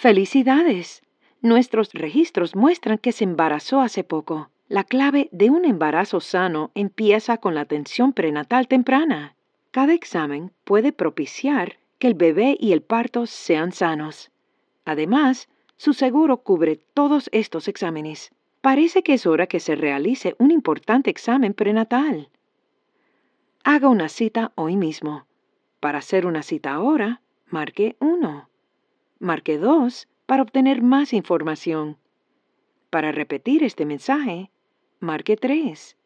¡Felicidades! Nuestros registros muestran que se embarazó hace poco. La clave de un embarazo sano empieza con la atención prenatal temprana. Cada examen puede propiciar que el bebé y el parto sean sanos. Además, su seguro cubre todos estos exámenes. Parece que es hora que se realice un importante examen prenatal. Haga una cita hoy mismo. Para hacer una cita ahora, marque 1. Marque 2 para obtener más información. Para repetir este mensaje, marque 3.